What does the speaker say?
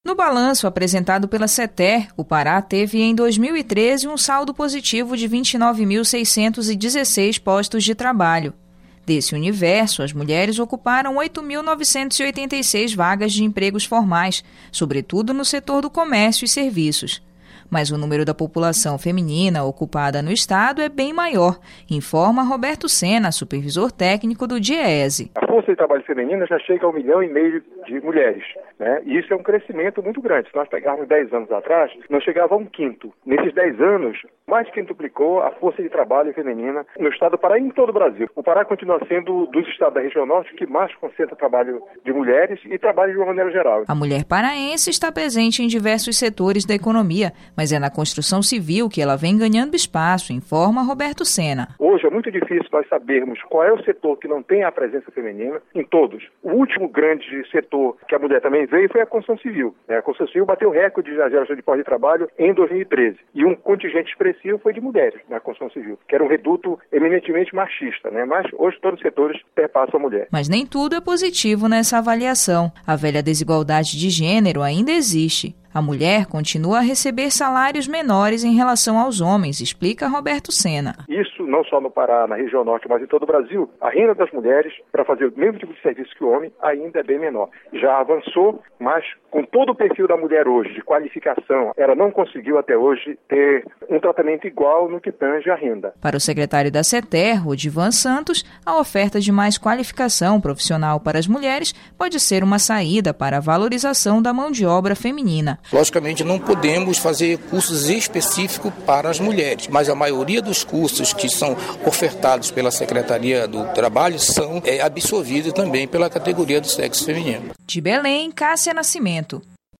No balanço apresentado pela CETER, o Pará teve em 2013 um saldo positivo de 29.616 postos de trabalho. Desse universo, as mulheres ocuparam 8.986 vagas de empregos formais, sobretudo no setor do comércio e serviços. Mas o número da população feminina ocupada no estado é bem maior, informa Roberto Sena, supervisor técnico do DIEESE. A força de trabalho feminina já chega a 1,5 milhão de mulheres, né? E isso é um crescimento muito grande. Se nós pegarmos 10 anos atrás, não chegava a 1/5. Nesses 10 anos, mais que quintuplicou a força de trabalho feminina no estado do Pará e em todo o Brasil. O Pará continua sendo dos estados da região norte que mais concentra trabalho de mulheres e trabalho de uma maneira geral. A mulher paraense está presente em diversos setores da economia, mas é na construção civil que ela vem ganhando espaço, informa Roberto Sena. Hoje é muito difícil nós sabermos qual é o setor que não tem a presença feminina em todos. O último grande setor que a mulher também veio foi a construção civil. A construção civil bateu recorde de geração de postos de trabalho em 2013. E um contingente expressivo foi de mulheres na construção civil, que era um reduto eminentemente machista, né? Mas hoje todos os setores perpassam a mulher. Mas nem tudo é positivo nessa avaliação. A velha desigualdade de gênero ainda existe. A mulher continua a receber salários menores em relação aos homens, explica Roberto Sena. Isso não só no Pará, na região norte, mas em todo o Brasil, a renda das mulheres para fazer o mesmo tipo de serviço que o homem ainda é bem menor. Já avançou, mas com todo o perfil da mulher hoje, de qualificação, ela não conseguiu até hoje ter um tratamento igual no que tange a renda. Para o secretário da CETER, Odivan Santos, a oferta de mais qualificação profissional para as mulheres pode ser uma saída para a valorização da mão de obra feminina. Logicamente, não podemos fazer cursos específicos para as mulheres, mas a maioria dos cursos que são ofertados pela Secretaria do Trabalho são absorvidos também pela categoria do sexo feminino. De Belém, Cássia Nascimento.